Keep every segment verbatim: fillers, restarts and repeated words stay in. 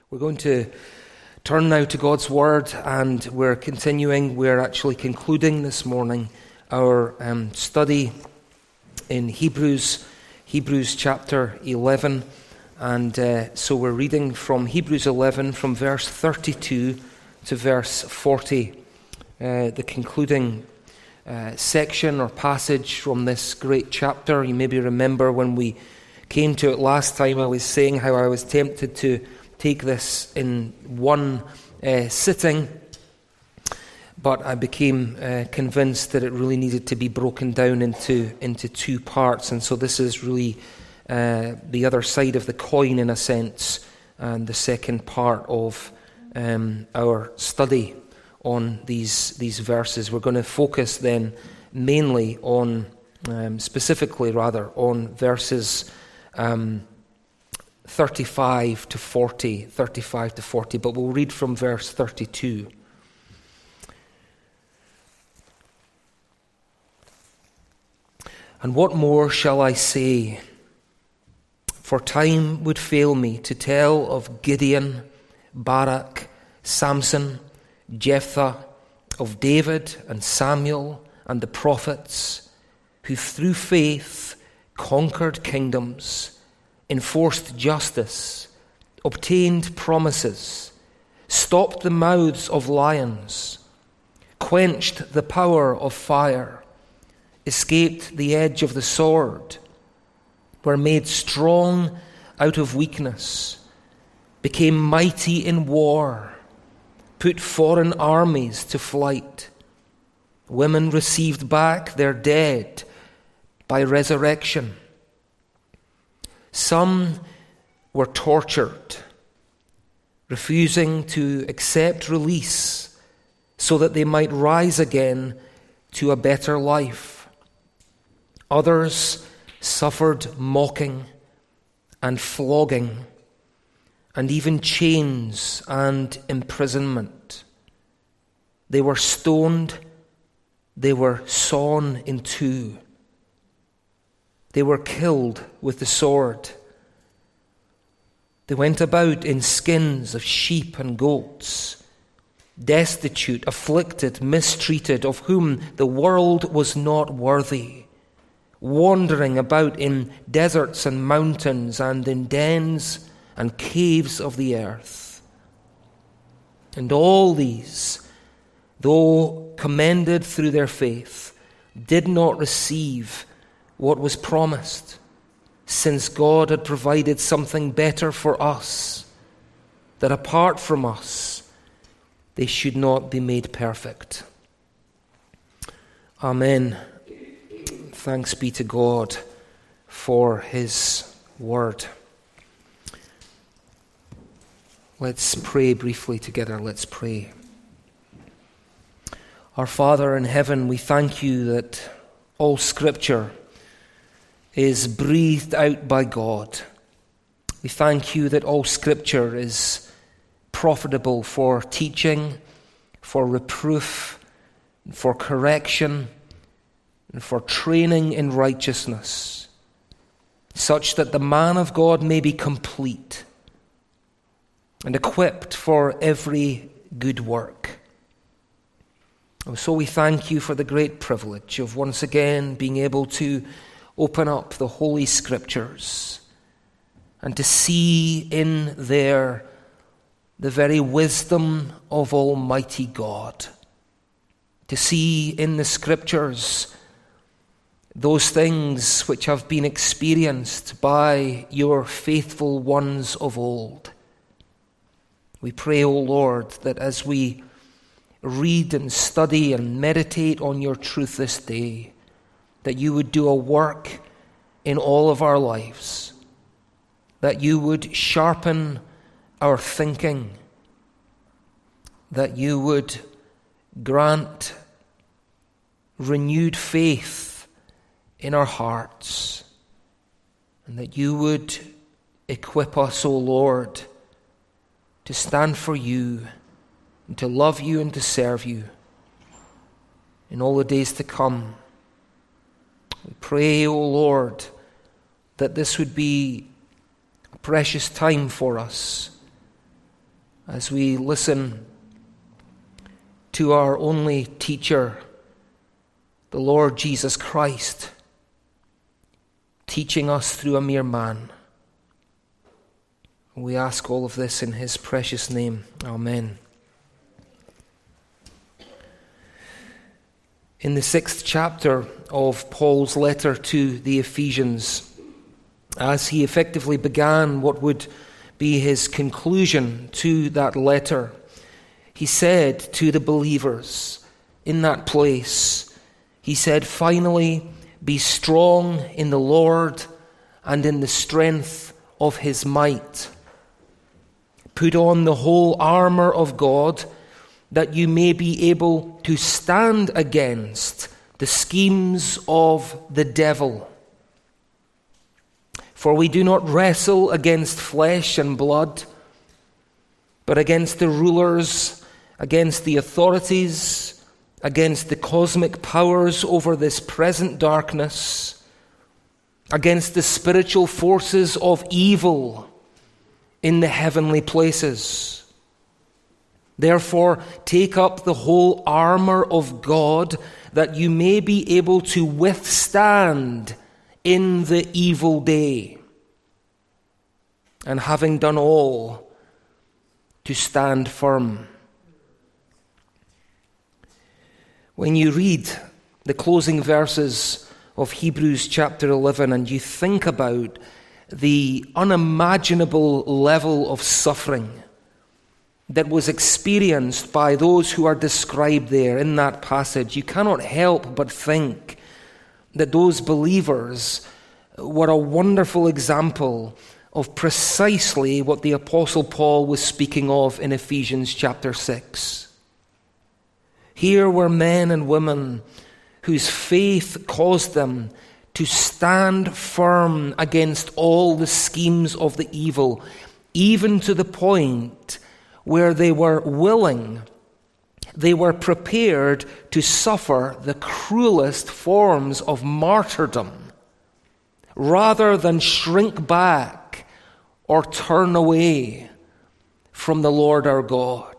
We're going to turn now to God's Word, and we're continuing, we're actually concluding this morning our um, study in Hebrews, Hebrews chapter eleven. And uh, so we're reading from Hebrews eleven, from verse thirty-two to verse forty, uh, the concluding uh, section or passage from this great chapter. You maybe remember when we came to it last time, I was saying how I was tempted to take this in one uh, sitting, but I became uh, convinced that it really needed to be broken down into, into two parts, and so this is really uh, the other side of the coin in a sense, and the second part of um, our study on these, these verses. We're going to focus then mainly on, um, specifically rather, on verses um, thirty-five to forty, thirty-five to forty, but we'll read from verse thirty-two. And what more shall I say? For time would fail me to tell of Gideon, Barak, Samson, Jephthah, of David and Samuel and the prophets, who through faith conquered kingdoms, enforced justice, obtained promises, stopped the mouths of lions, quenched the power of fire, escaped the edge of the sword, were made strong out of weakness, became mighty in war, put foreign armies to flight. Women received back their dead by resurrection. Some were tortured, refusing to accept release so that they might rise again to a better life. Others suffered mocking and flogging and even chains and imprisonment. They were stoned, they were sawn in two. They were killed with the sword. They went about in skins of sheep and goats, destitute, afflicted, mistreated, of whom the world was not worthy, wandering about in deserts and mountains and in dens and caves of the earth. And all these, though commended through their faith, did not receive what was promised, since God had provided something better for us, that apart from us, they should not be made perfect. Amen. Thanks be to God for His word. Let's pray briefly together. Let's pray. Our Father in heaven, we thank you that all Scripture is breathed out by God. We thank you that all Scripture is profitable for teaching, for reproof, for correction, and for training in righteousness, such that the man of God may be complete and equipped for every good work. And so we thank you for the great privilege of once again being able to open up the Holy Scriptures and to see in there the very wisdom of Almighty God. To see in the Scriptures those things which have been experienced by your faithful ones of old. We pray, O Lord, that as we read and study and meditate on your truth this day, that you would do a work in all of our lives, that you would sharpen our thinking, that you would grant renewed faith in our hearts, and that you would equip us, O Lord, to stand for you and to love you and to serve you in all the days to come. We pray, O Lord, that this would be a precious time for us, as we listen to our only teacher, the Lord Jesus Christ, teaching us through a mere man. We ask all of this in his precious name. Amen. In the sixth chapter of Paul's letter to the Ephesians, as he effectively began what would be his conclusion to that letter, he said to the believers in that place, he said, "Finally, be strong in the Lord and in the strength of his might. Put on the whole armor of God, that you may be able to stand against the schemes of the devil. For we do not wrestle against flesh and blood, but against the rulers, against the authorities, against the cosmic powers over this present darkness, against the spiritual forces of evil in the heavenly places. Therefore, take up the whole armor of God, that you may be able to withstand in the evil day, and having done all, to stand firm." When you read the closing verses of Hebrews chapter eleven and you think about the unimaginable level of suffering that was experienced by those who are described there in that passage, you cannot help but think that those believers were a wonderful example of precisely what the Apostle Paul was speaking of in Ephesians chapter six. Here were men and women whose faith caused them to stand firm against all the schemes of the evil, even to the point where they were willing, they were prepared to suffer the cruelest forms of martyrdom rather than shrink back or turn away from the Lord our God.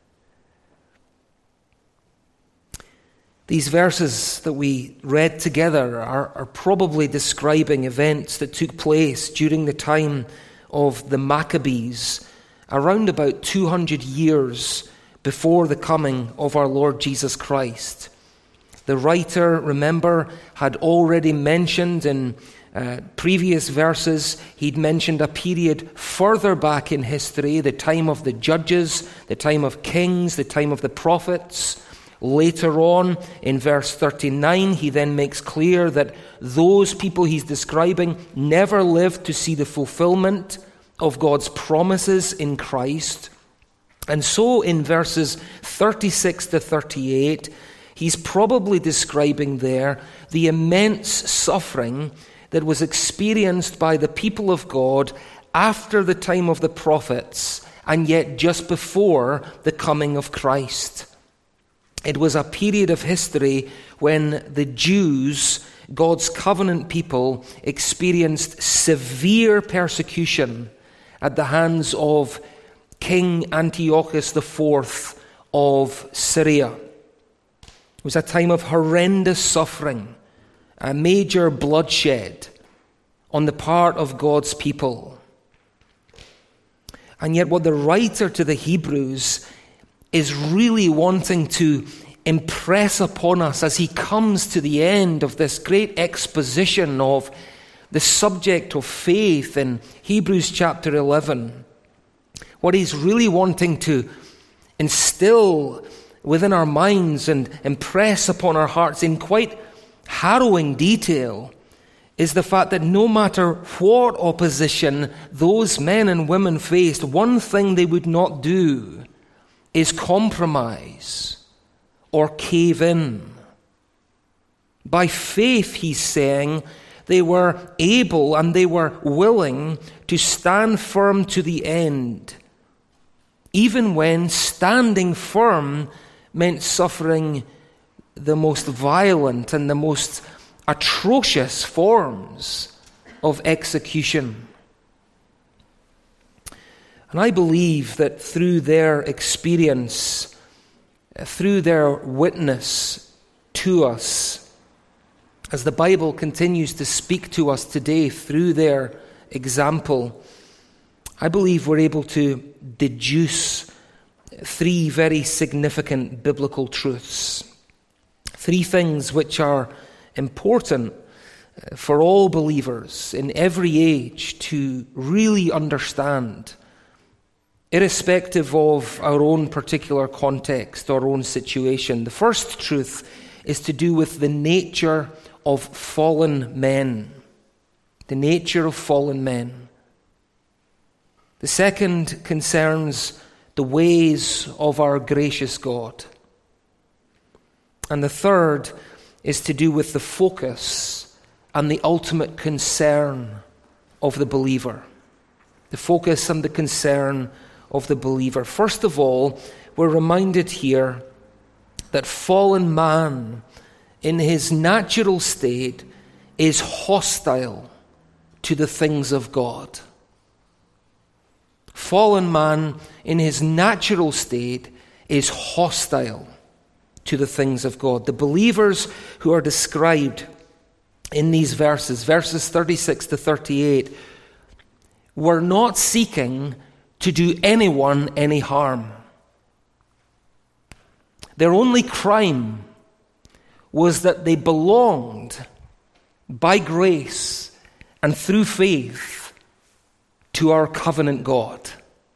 These verses that we read together are, are probably describing events that took place during the time of the Maccabees, around about two hundred years before the coming of our Lord Jesus Christ. The writer, remember, had already mentioned in uh, previous verses, he'd mentioned a period further back in history, the time of the judges, the time of kings, the time of the prophets. Later on, in verse thirty-nine, he then makes clear that those people he's describing never lived to see the fulfillment of God's promises in Christ. And so in verses thirty-six to thirty-eight, he's probably describing there the immense suffering that was experienced by the people of God after the time of the prophets, and yet just before the coming of Christ. It was a period of history when the Jews, God's covenant people, experienced severe persecution at the hands of King Antiochus the Fourth of Syria. It was a time of horrendous suffering, a major bloodshed on the part of God's people. And yet what the writer to the Hebrews is really wanting to impress upon us as he comes to the end of this great exposition of the subject of faith in Hebrews chapter eleven, what he's really wanting to instill within our minds and impress upon our hearts in quite harrowing detail is the fact that no matter what opposition those men and women faced, one thing they would not do is compromise or cave in. By faith, he's saying, they were able and they were willing to stand firm to the end, even when standing firm meant suffering the most violent and the most atrocious forms of execution. And I believe that through their experience, through their witness to us, as the Bible continues to speak to us today through their example, I believe we're able to deduce three very significant biblical truths. Three things which are important for all believers in every age to really understand, irrespective of our own particular context, our own situation. The first truth is to do with the nature of fallen men. The nature of fallen men. The second concerns the ways of our gracious God. And the third is to do with the focus and the ultimate concern of the believer. The focus and the concern of the believer. First of all, we're reminded here that fallen man in his natural state is hostile to the things of God. Fallen man in his natural state is hostile to the things of God. The believers who are described in these verses, verses thirty-six to thirty-eight, were not seeking to do anyone any harm. Their only crime was that they belonged by grace and through faith to our covenant God.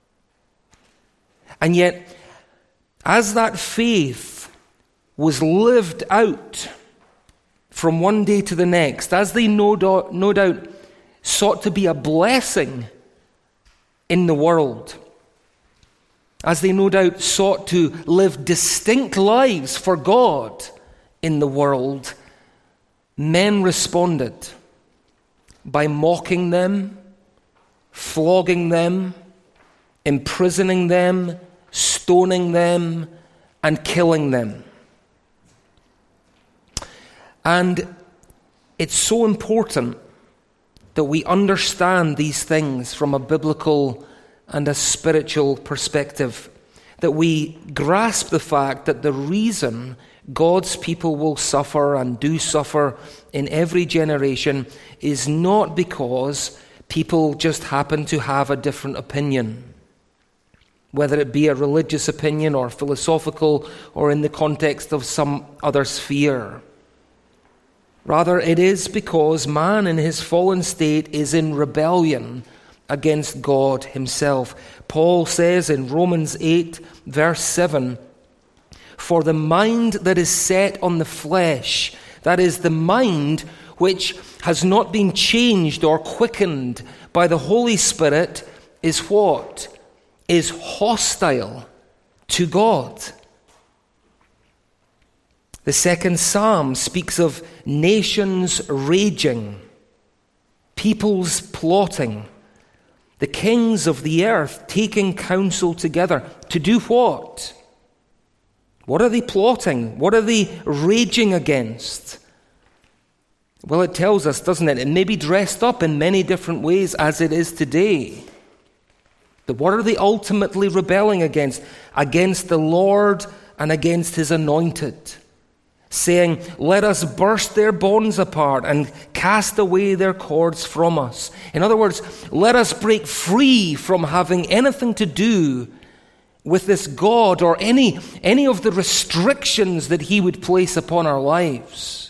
And yet, as that faith was lived out from one day to the next, as they no doubt, no doubt sought to be a blessing in the world, as they no doubt sought to live distinct lives for God in the world, men responded by mocking them, flogging them, imprisoning them, stoning them, and killing them. And it's so important that we understand these things from a biblical and a spiritual perspective, that we grasp the fact that the reason God's people will suffer and do suffer in every generation is not because people just happen to have a different opinion, whether it be a religious opinion or philosophical or in the context of some other sphere. Rather, it is because man in his fallen state is in rebellion against God himself. Paul says in Romans eight, verse seven, "For the mind that is set on the flesh," that is, the mind which has not been changed or quickened by the Holy Spirit, is what? Is hostile to God. The second psalm speaks of nations raging, peoples plotting, the kings of the earth taking counsel together. To do what? What are they plotting? What are they raging against? Well, it tells us, doesn't it? It may be dressed up in many different ways as it is today. But what are they ultimately rebelling against? Against the Lord and against his anointed, saying, "Let us burst their bonds apart and cast away their cords from us." In other words, let us break free from having anything to do with this God or any, any of the restrictions that he would place upon our lives.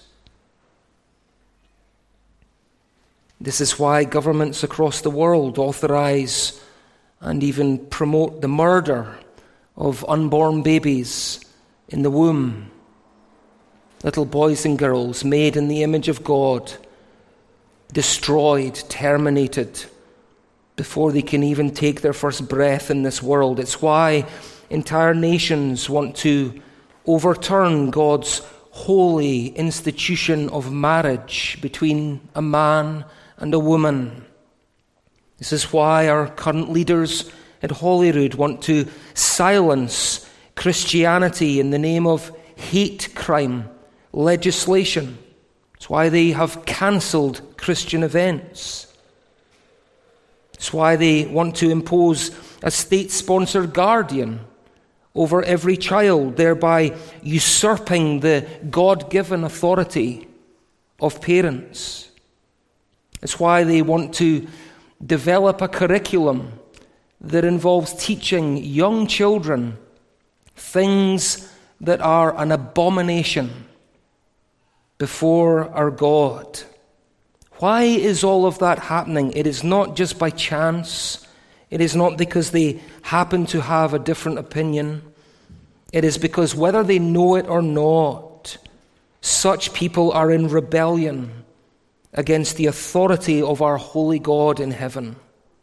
This is why governments across the world authorize and even promote the murder of unborn babies in the womb. Little boys and girls made in the image of God, destroyed, terminated, before they can even take their first breath in this world. It's why entire nations want to overturn God's holy institution of marriage between a man and a woman. This is why our current leaders at Holyrood want to silence Christianity in the name of hate crime legislation. It's why they have cancelled Christian events. It's why they want to impose a state-sponsored guardian over every child, thereby usurping the God-given authority of parents. It's why they want to develop a curriculum that involves teaching young children things that are an abomination before our God. Why is all of that happening? It is not just by chance. It is not because they happen to have a different opinion. It is because whether they know it or not, such people are in rebellion against the authority of our holy God in heaven.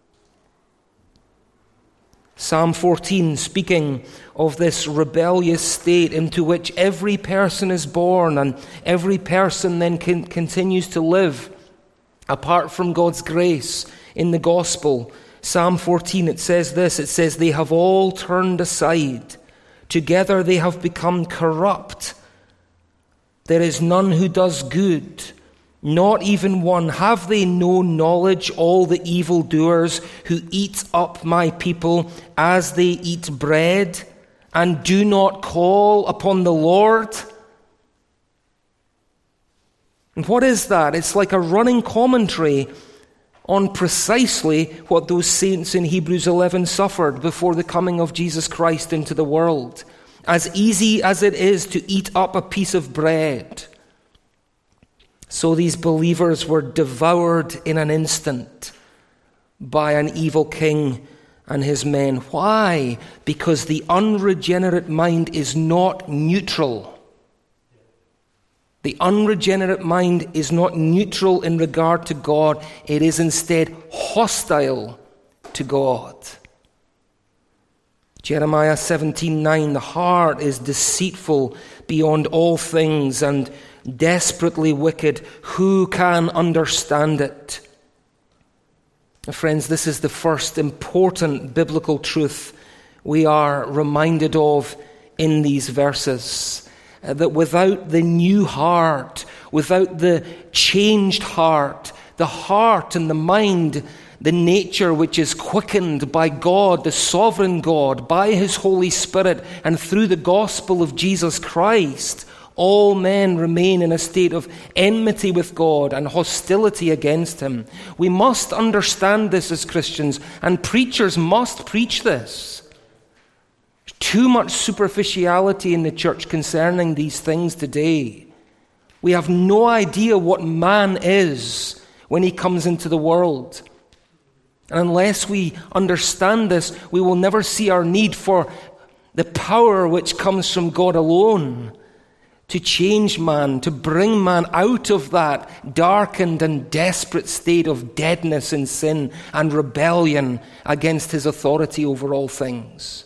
Psalm fourteen, speaking of this rebellious state into which every person is born and every person then can, continues to live apart from God's grace in the gospel. Psalm fourteen, it says this, it says, "They have all turned aside. Together they have become corrupt. There is none who does good, not even one. Have they no knowledge, all the evildoers who eat up my people as they eat bread and do not call upon the Lord?" And what is that? It's like a running commentary on precisely what those saints in Hebrews eleven suffered before the coming of Jesus Christ into the world. As easy as it is to eat up a piece of bread, so these believers were devoured in an instant by an evil king and his men. Why? Because the unregenerate mind is not neutral. The unregenerate mind is not neutral in regard to God. It is instead hostile to God. Jeremiah seventeen nine, "The heart is deceitful beyond all things and desperately wicked. Who can understand it?" Friends, this is the first important biblical truth we are reminded of in these verses. Uh, that without the new heart, without the changed heart, the heart and the mind, the nature which is quickened by God, the sovereign God, by His Holy Spirit, and through the gospel of Jesus Christ, all men remain in a state of enmity with God and hostility against Him. We must understand this as Christians, and preachers must preach this. Too much superficiality in the church concerning these things today. We have no idea what man is when he comes into the world. And unless we understand this, we will never see our need for the power which comes from God alone to change man, to bring man out of that darkened and desperate state of deadness in sin and rebellion against His authority over all things.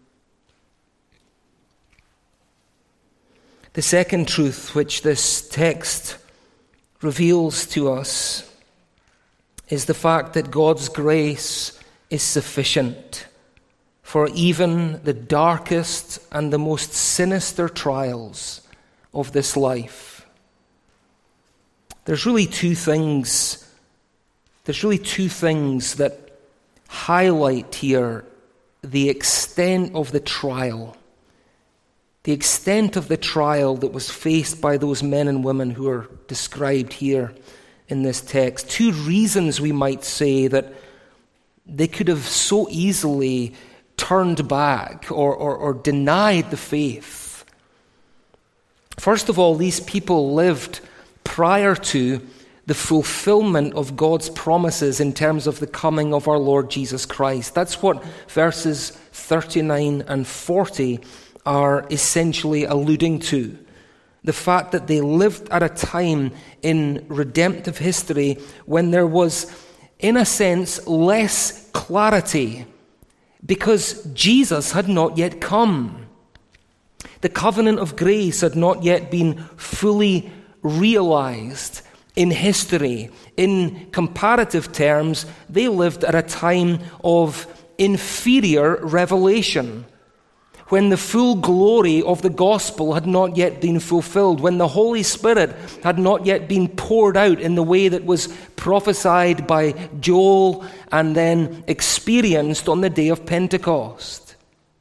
The second truth which this text reveals to us is the fact that God's grace is sufficient for even the darkest and the most sinister trials of this life. There's really two things, there's really two things that highlight here the extent of the trial. The extent of the trial that was faced by those men and women who are described here in this text. Two reasons, we might say, that they could have so easily turned back or, or, or denied the faith. First of all, these people lived prior to the fulfillment of God's promises in terms of the coming of our Lord Jesus Christ. That's what verses thirty-nine and forty are essentially alluding to. The fact that they lived at a time in redemptive history when there was, in a sense, less clarity because Jesus had not yet come. The covenant of grace had not yet been fully realized in history. In comparative terms, they lived at a time of inferior revelation, when the full glory of the gospel had not yet been fulfilled, when the Holy Spirit had not yet been poured out in the way that was prophesied by Joel and then experienced on the day of Pentecost.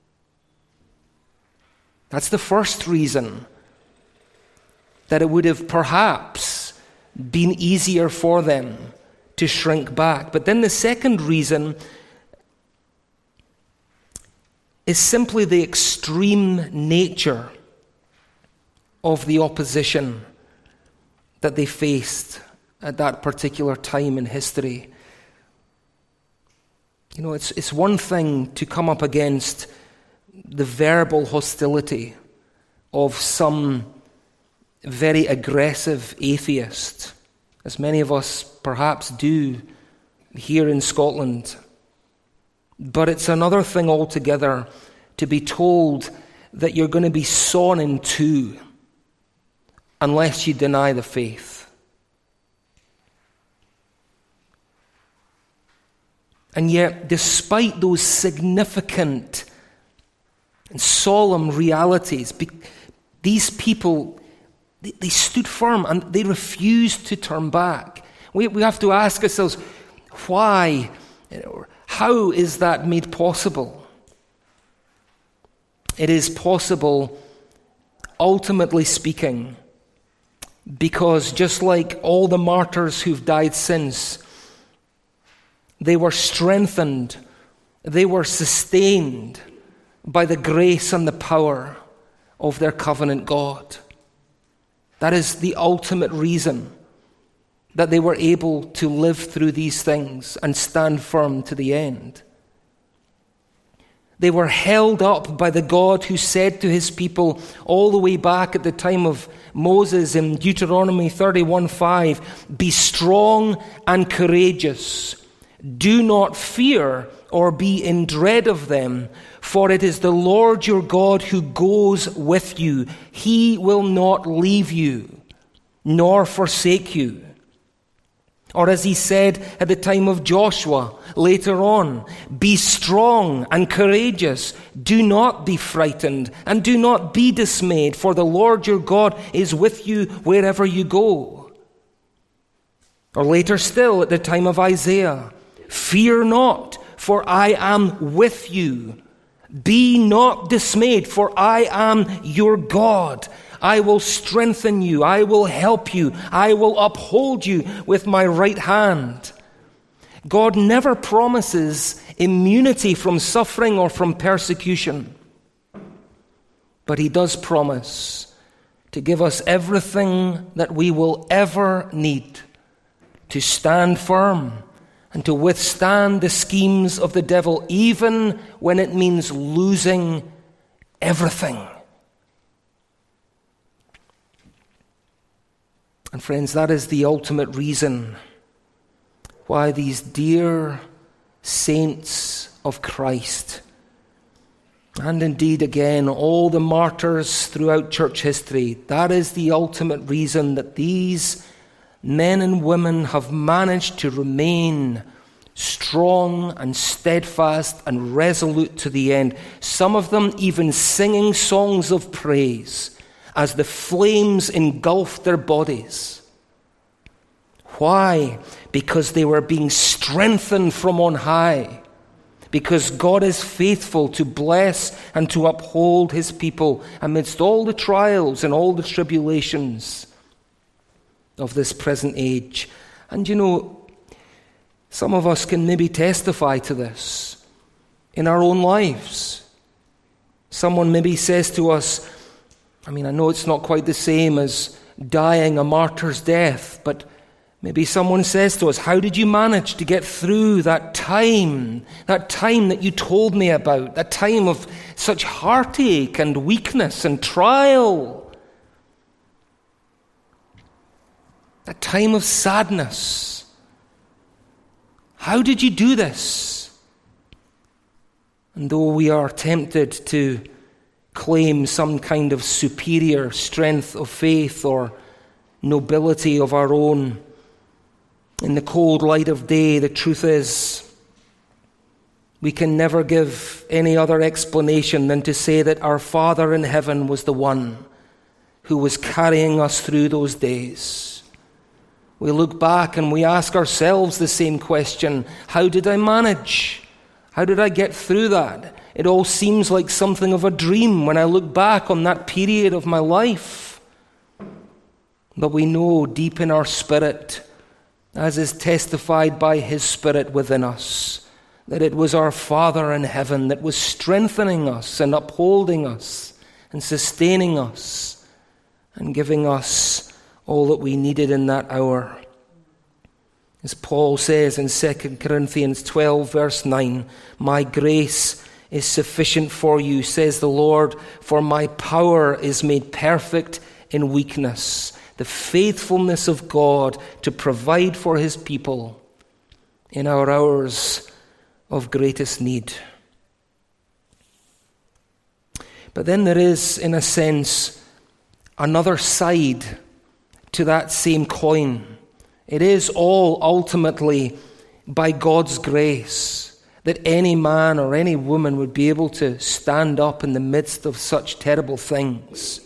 That's the first reason, that it would have perhaps been easier for them to shrink back. But then the second reason is simply the extreme nature of the opposition that they faced at that particular time in history. You know, it's it's one thing to come up against the verbal hostility of some very aggressive atheist, as many of us perhaps do here in Scotland. But it's another thing altogether to be told that you're going to be sawn in two unless you deny the faith. And yet, despite those significant and solemn realities, these people, they, they stood firm and they refused to turn back. We, we have to ask ourselves, why? How is that made possible? It is possible, ultimately speaking, because just like all the martyrs who've died since, they were strengthened, they were sustained by the grace and the power of their covenant God. That is the ultimate reason that they were able to live through these things and stand firm to the end. They were held up by the God who said to his people all the way back at the time of Moses in Deuteronomy thirty-one five, "Be strong and courageous. Do not fear or be in dread of them, for it is the Lord your God who goes with you. He will not leave you, nor forsake you." Or as he said at the time of Joshua later on, "Be strong and courageous. Do not be frightened and do not be dismayed, for the Lord your God is with you wherever you go." Or later still at the time of Isaiah, "Fear not, for I am with you. Be not dismayed, for I am your God. I will strengthen you. I will help you. I will uphold you with my right hand." God never promises immunity from suffering or from persecution. But he does promise to give us everything that we will ever need to stand firm and to withstand the schemes of the devil, even when it means losing everything. And friends, that is the ultimate reason why these dear saints of Christ, and indeed again all the martyrs throughout church history, that is the ultimate reason that these men and women have managed to remain strong and steadfast and resolute to the end. Some of them even singing songs of praise as the flames engulfed their bodies. Why? Because they were being strengthened from on high. Because God is faithful to bless and to uphold his people amidst all the trials and all the tribulations of this present age. And you know, some of us can maybe testify to this in our own lives. Someone maybe says to us, I mean, I know it's not quite the same as dying a martyr's death, but maybe someone says to us, "How did you manage to get through that time, that time that you told me about, that time of such heartache and weakness and trial, that time of sadness? How did you do this?" And though we are tempted to claim some kind of superior strength of faith or nobility of our own, in the cold light of day, the truth is We can never give any other explanation than to say that our Father in heaven was the one who was carrying us through those days. We look back and we ask ourselves the same question: how did I manage? How did I get through that? It all seems like something of a dream when I look back on that period of my life. But we know deep in our spirit, as is testified by His Spirit within us, that it was our Father in heaven that was strengthening us and upholding us and sustaining us and giving us all that we needed in that hour. As Paul says in Second Corinthians twelve, verse nine, "My grace is sufficient for you, says the Lord, for my power is made perfect in weakness." The faithfulness of God to provide for His people in our hours of greatest need. But then there is, in a sense, another side to that same coin. It is all ultimately by God's grace that any man or any woman would be able to stand up in the midst of such terrible things.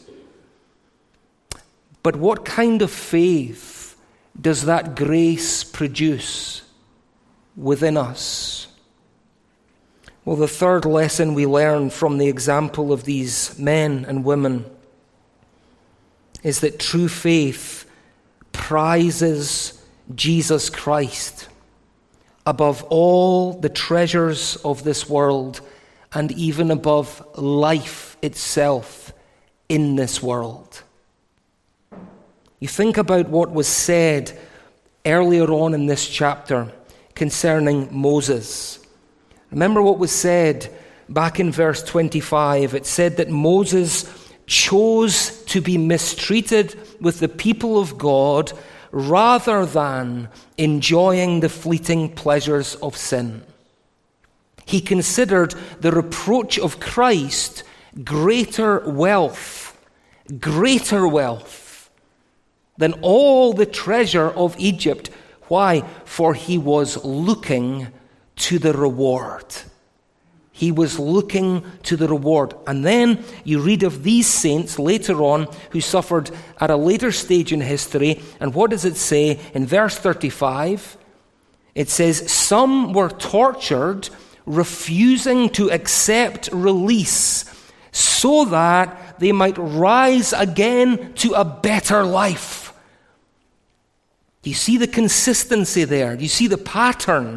But what kind of faith does that grace produce within us? Well, the third lesson we learn from the example of these men and women is that true faith prizes Jesus Christ above all the treasures of this world and even above life itself in this world. You think about what was said earlier on in this chapter concerning Moses. Remember what was said back in verse twenty-five. It said that Moses chose to be mistreated with the people of God rather than enjoying the fleeting pleasures of sin. He considered the reproach of Christ greater wealth, greater wealth than all the treasure of Egypt. Why? For he was looking to the reward. He was looking to the reward. And then you read of these saints later on who suffered at a later stage in history. And what does it say in verse thirty-five? It says, "Some were tortured, refusing to accept release, so that they might rise again to a better life." Do you see the consistency there? Do you see the pattern?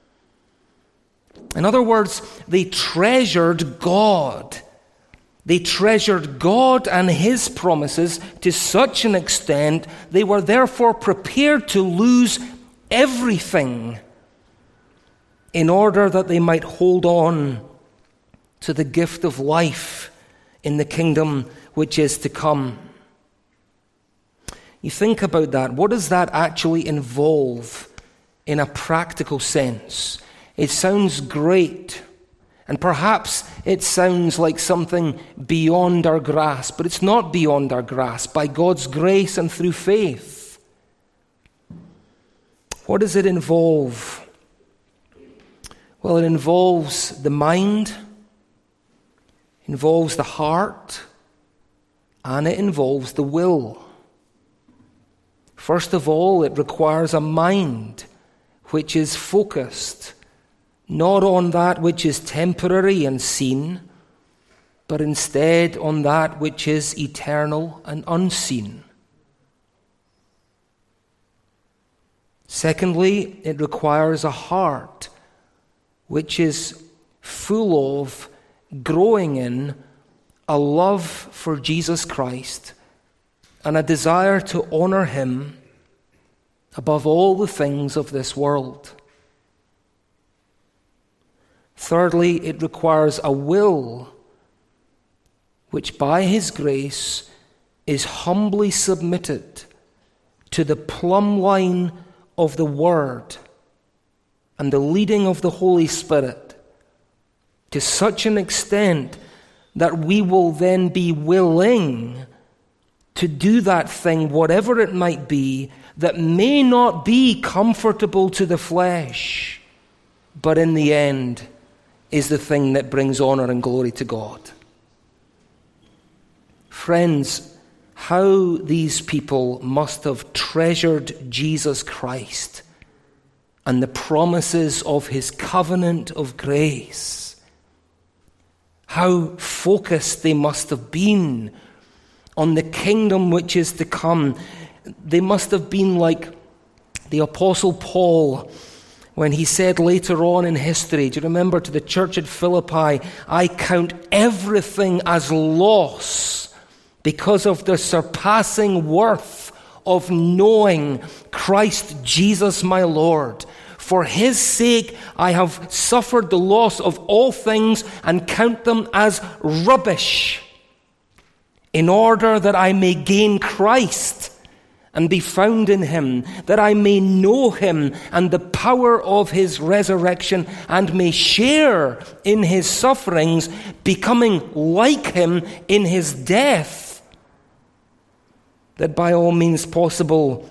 In other words, they treasured God. They treasured God and His promises to such an extent they were therefore prepared to lose everything in order that they might hold on to the gift of life in the kingdom which is to come. You think about that. What does that actually involve in a practical sense? It sounds great, and perhaps it sounds like something beyond our grasp, but it's not beyond our grasp. By God's grace and through faith. What does it involve? Well, it involves the mind, involves the heart, and it involves the will. First of all, it requires a mind which is focused not on that which is temporary and seen, but instead on that which is eternal and unseen. Secondly, it requires a heart which is full of, growing in, a love for Jesus Christ and a desire to honor Him above all the things of this world. Thirdly, it requires a will which by His grace is humbly submitted to the plumb line of the Word and the leading of the Holy Spirit to such an extent that we will then be willing to do that thing, whatever it might be, that may not be comfortable to the flesh, but in the end is the thing that brings honor and glory to God. Friends, how these people must have treasured Jesus Christ and the promises of his covenant of grace. How focused they must have been on the kingdom which is to come. They must have been like the Apostle Paul when he said later on in history, do you remember, to the church at Philippi, I count everything as loss because of the surpassing worth of knowing Christ Jesus my Lord. For his sake I have suffered the loss of all things and count them as rubbish, in order that I may gain Christ and be found in him, that I may know him and the power of his resurrection, and may share in his sufferings, becoming like him in his death, that by all means possible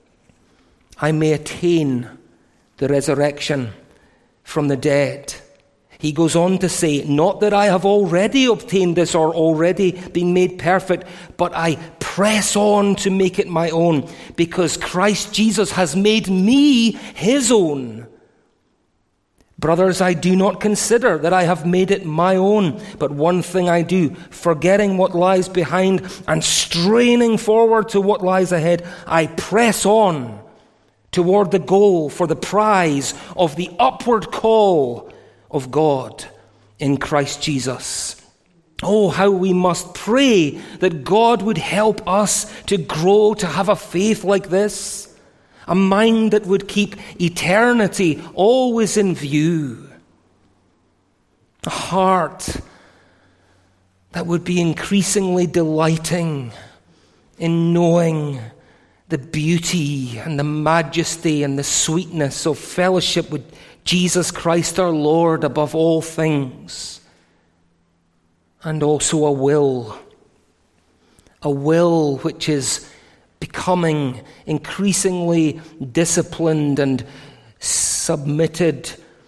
I may attain the resurrection from the dead. He goes on to say, not that I have already obtained this or already been made perfect, but I press on to make it my own, because Christ Jesus has made me his own. Brothers, I do not consider that I have made it my own, but one thing I do, forgetting what lies behind and straining forward to what lies ahead, I press on toward the goal for the prize of the upward call of God in Christ Jesus. Oh, how we must pray that God would help us to grow to have a faith like this, a mind that would keep eternity always in view, a heart that would be increasingly delighting in knowing the beauty and the majesty and the sweetness of fellowship with Jesus Christ our Lord above all things. And also a will, a will which is becoming increasingly disciplined and submitted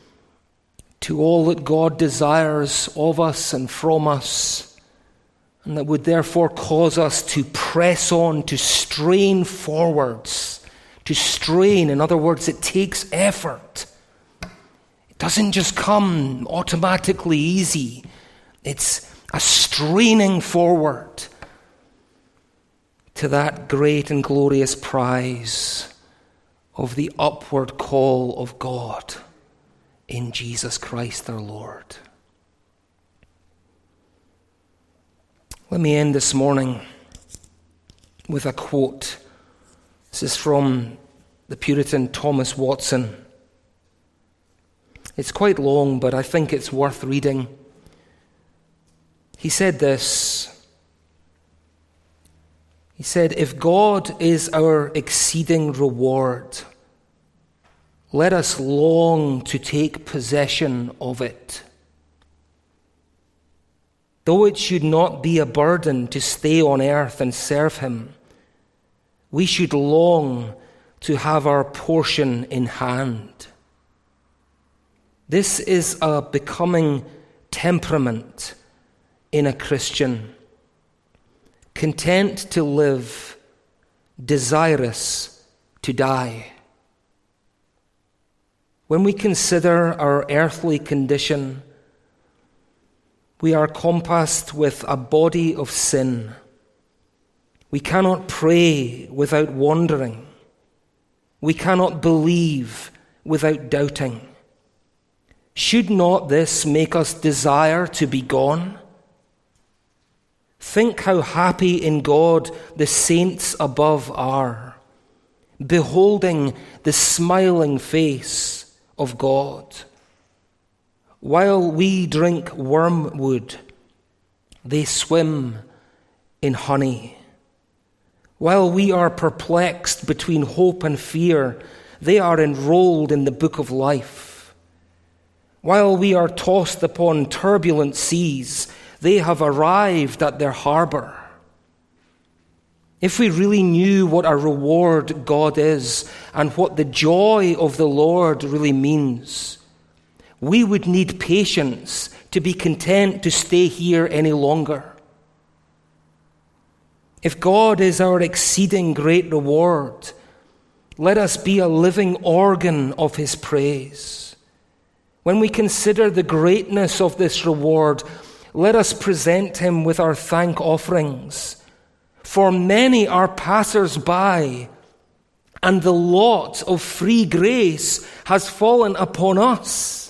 to all that God desires of us and from us, and that would therefore cause us to press on, to strain forwards, to strain. In other words, it takes effort. It doesn't just come automatically easy. It's a straining forward to that great and glorious prize of the upward call of God in Jesus Christ our Lord. Let me end this morning with a quote. This is from the Puritan Thomas Watson. It's quite long, but I think it's worth reading. He said this. He said, if God is our exceeding reward, let us long to take possession of it. Though it should not be a burden to stay on earth and serve him, we should long to have our portion in hand. This is a becoming temperament in a Christian, content to live, desirous to die. When we consider our earthly condition, we are compassed with a body of sin. We cannot pray without wandering. We cannot believe without doubting. Should not this make us desire to be gone? Think how happy in God the saints above are, beholding the smiling face of God. While we drink wormwood, they swim in honey. While we are perplexed between hope and fear, they are enrolled in the book of life. While we are tossed upon turbulent seas, they have arrived at their harbor. If we really knew what a reward God is and what the joy of the Lord really means, we would need patience to be content to stay here any longer. If God is our exceeding great reward, let us be a living organ of his praise. When we consider the greatness of this reward, let us present him with our thank offerings. For many are passers-by, and the lot of free grace has fallen upon us.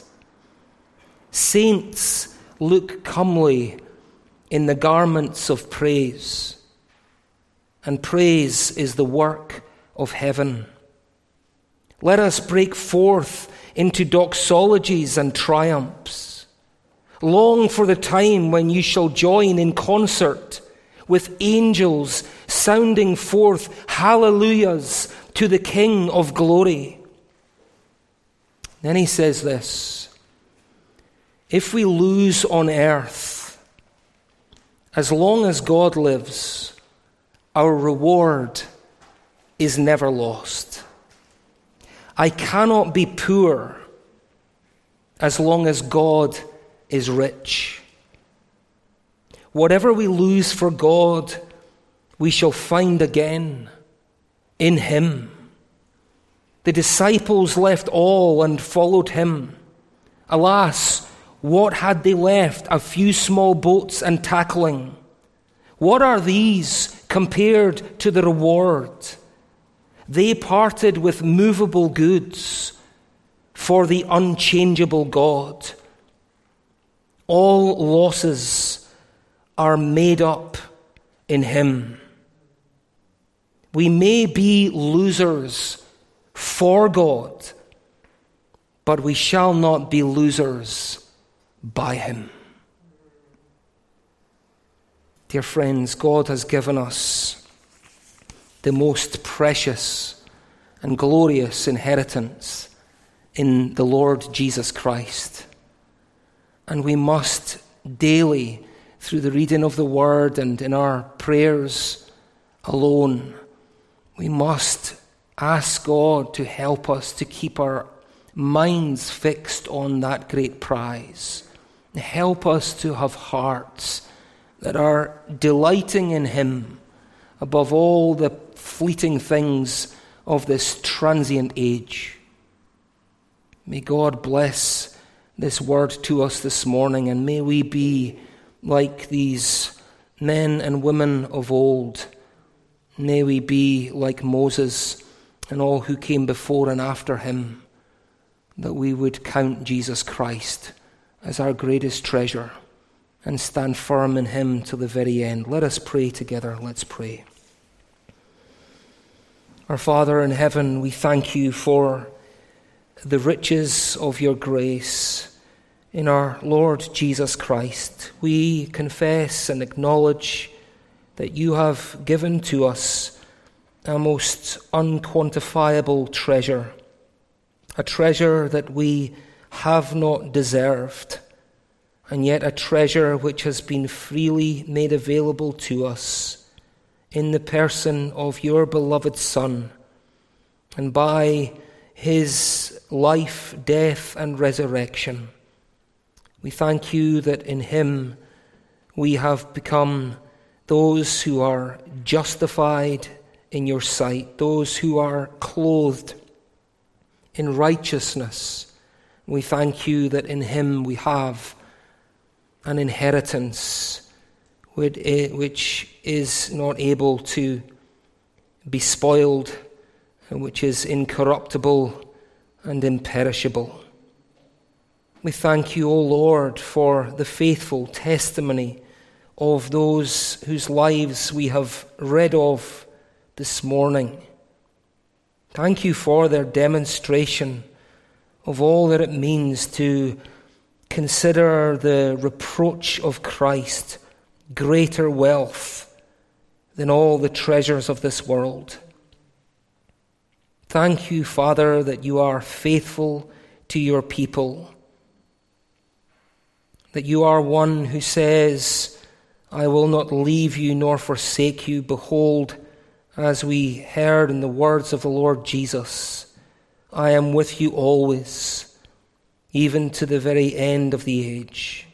Saints look comely in the garments of praise, and praise is the work of heaven. Let us break forth into doxologies and triumphs. Long for the time when you shall join in concert with angels sounding forth hallelujahs to the King of glory. Then he says this: if we lose on earth, as long as God lives, our reward is never lost. I cannot be poor as long as God is rich. Whatever we lose for God, we shall find again in him. The disciples left all and followed him. Alas, what had they left? A few small boats and tackling. What are these compared to the reward? They parted with movable goods for the unchangeable God. All losses are made up in him. We may be losers for God, but we shall not be losers by him. Dear friends, God has given us the most precious and glorious inheritance in the Lord Jesus Christ. And we must daily, through the reading of the Word and in our prayers alone, we must ask God to help us to keep our minds fixed on that great prize. Help us to have hearts that are delighting in him above all the fleeting things of this transient age. May God bless this word to us this morning, and may we be like these men and women of old. May we be like Moses and all who came before and after him, that we would count Jesus Christ as our greatest treasure and stand firm in him to the very end. Let us pray together. Let's pray. Our Father in heaven, we thank you for the riches of your grace in our Lord Jesus Christ. We confess and acknowledge that you have given to us a most unquantifiable treasure, a treasure that we have not deserved, and yet a treasure which has been freely made available to us in the person of your beloved Son, and by his life, death, and resurrection. We thank you that in him we have become those who are justified in your sight, those who are clothed in righteousness. We thank you that in him we have an inheritance which is not able to be spoiled, and which is incorruptible and imperishable. We thank you, O Lord, for the faithful testimony of those whose lives we have read of this morning. Thank you for their demonstration of all that it means to consider the reproach of Christ greater wealth than all the treasures of this world. Thank you, Father, that you are faithful to your people, that you are one who says, I will not leave you nor forsake you. Behold, as we heard in the words of the Lord Jesus, I am with you always, even to the very end of the age.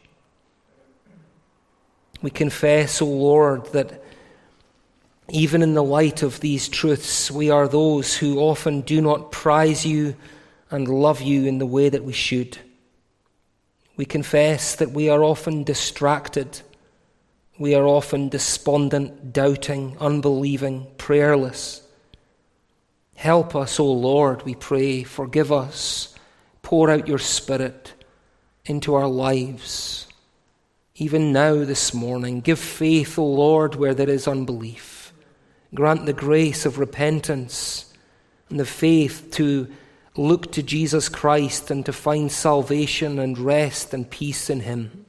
We confess, O Lord, that even in the light of these truths, we are those who often do not prize you and love you in the way that we should. We confess that we are often distracted. We are often despondent, doubting, unbelieving, prayerless. Help us, O Lord, we pray. Forgive us. Pour out your Spirit into our lives. Even now, this morning, give faith, O Lord, where there is unbelief. Grant the grace of repentance and the faith to look to Jesus Christ and to find salvation and rest and peace in him.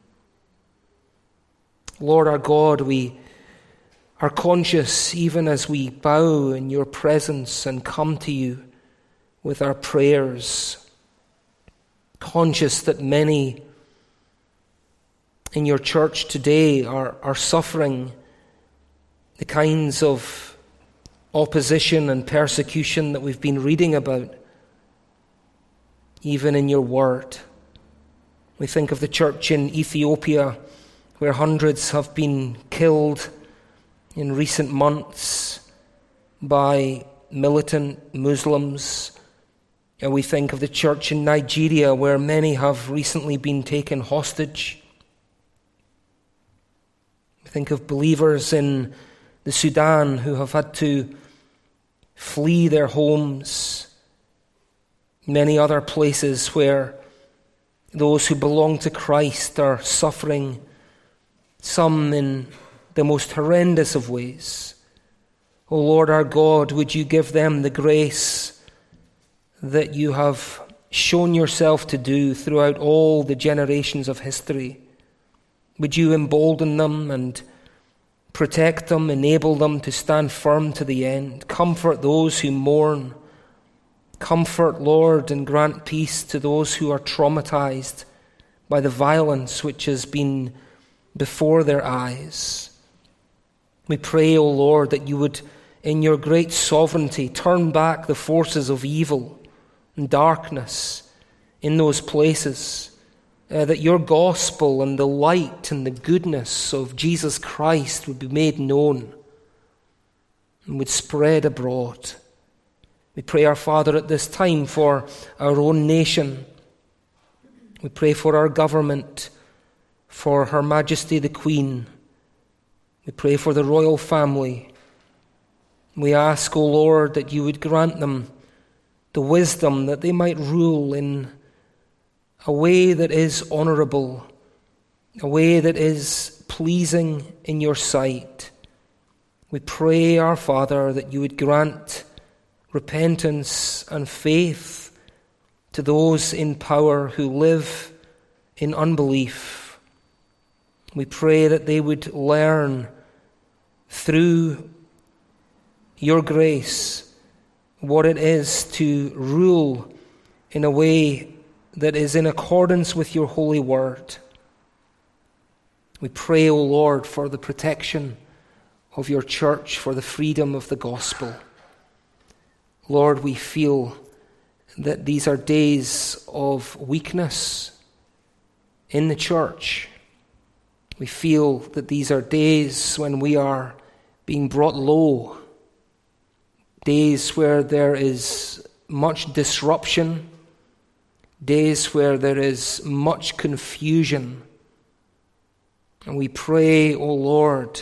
Lord our God, we are conscious even as we bow in your presence and come to you with our prayers, conscious that many in your church today are, are suffering the kinds of opposition and persecution that we've been reading about, even in your word. We think of the church in Ethiopia, where hundreds have been killed in recent months by militant Muslims. And we think of the church in Nigeria, where many have recently been taken hostage. We think of believers in the Sudan who have had to flee their homes. Many other places where those who belong to Christ are suffering, some in the most horrendous of ways. O Lord our God, would you give them the grace that you have shown yourself to do throughout all the generations of history? Would you embolden them and protect them, enable them to stand firm to the end? Comfort those who mourn. Comfort, Lord, and grant peace to those who are traumatized by the violence which has been before their eyes. We pray, O Lord, that you would, in your great sovereignty, turn back the forces of evil and darkness in those places, uh, that your gospel and the light and the goodness of Jesus Christ would be made known and would spread abroad. We pray, our Father, at this time for our own nation. We pray for our government, for Her Majesty the Queen. We pray for the royal family. We ask, O Lord, that you would grant them the wisdom that they might rule in a way that is honorable, a way that is pleasing in your sight. We pray, our Father, that you would grant repentance and faith to those in power who live in unbelief. We pray that they would learn through your grace what it is to rule in a way that is in accordance with your holy word. We pray, O Lord, for the protection of your church, for the freedom of the gospel. Lord, we feel that these are days of weakness in the church. We feel that these are days when we are being brought low, days where there is much disruption, days where there is much confusion. And we pray, O Lord,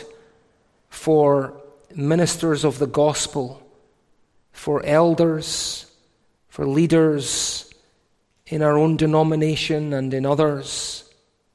for ministers of the gospel, for elders, for leaders in our own denomination and in others,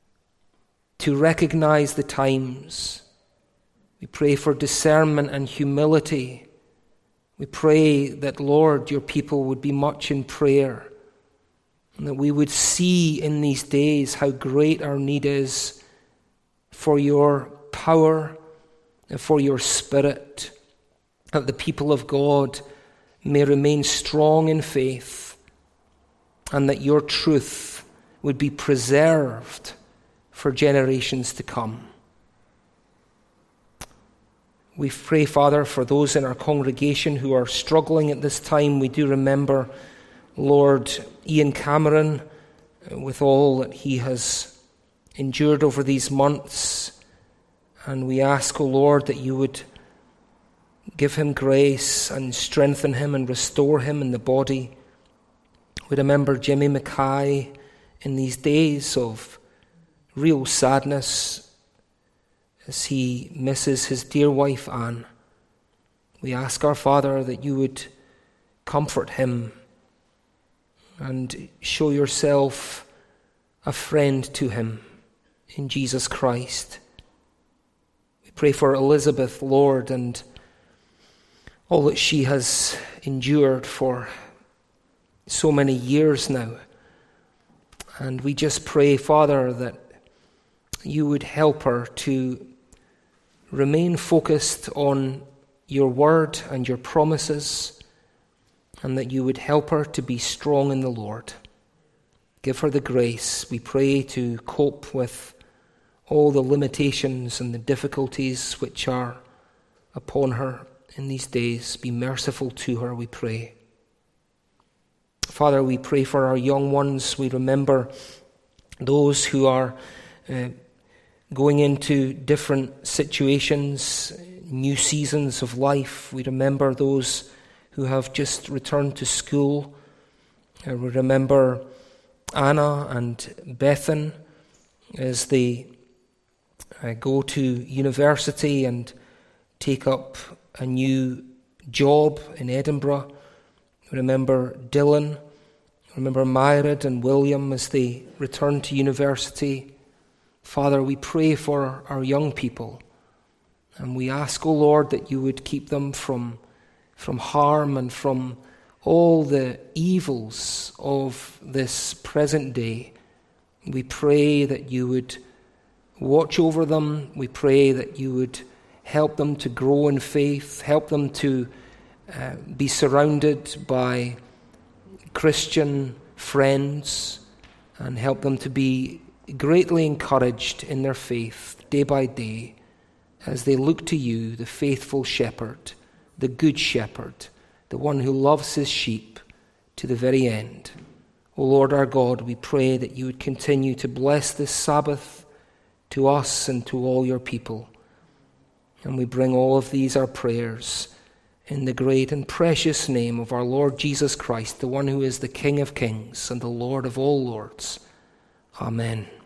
to recognize the times. We pray for discernment and humility. We pray that, Lord, your people would be much in prayer, and that we would see in these days how great our need is for your power and for your Spirit, that the people of God may remain strong in faith, and that your truth would be preserved for generations to come. We pray, Father, for those in our congregation who are struggling at this time. We do remember, Lord, Ian Cameron, with all that he has endured over these months. And we ask, O Lord, that you would give him grace and strengthen him and restore him in the body. We remember Jimmy Mackay in these days of real sadness as he misses his dear wife Anne. We ask our Father that you would comfort him and show yourself a friend to him in Jesus Christ. We pray for Elizabeth, Lord, and all that she has endured for so many years now. And we just pray, Father, that you would help her to remain focused on your word and your promises, and that you would help her to be strong in the Lord. Give her the grace, we pray, to cope with all the limitations and the difficulties which are upon her in these days. Be merciful to her, we pray. Father, we pray for our young ones. We remember those who are uh, going into different situations, new seasons of life. We remember those who have just returned to school. Uh, we remember Anna and Bethan as they uh, go to university and take up a new job in Edinburgh. Remember Dylan, remember Myred and William as they return to university. Father, we pray for our young people, and we ask, O Lord, that you would keep them from, from harm and from all the evils of this present day. We pray that you would watch over them. We pray that you would help them to grow in faith, help them to Uh, be surrounded by Christian friends, and help them to be greatly encouraged in their faith day by day as they look to you, the faithful shepherd, the good shepherd, the one who loves his sheep to the very end. O Lord our God, we pray that you would continue to bless this Sabbath to us and to all your people. And we bring all of these, our prayers, in the great and precious name of our Lord Jesus Christ, the one who is the King of kings and the Lord of all lords. Amen.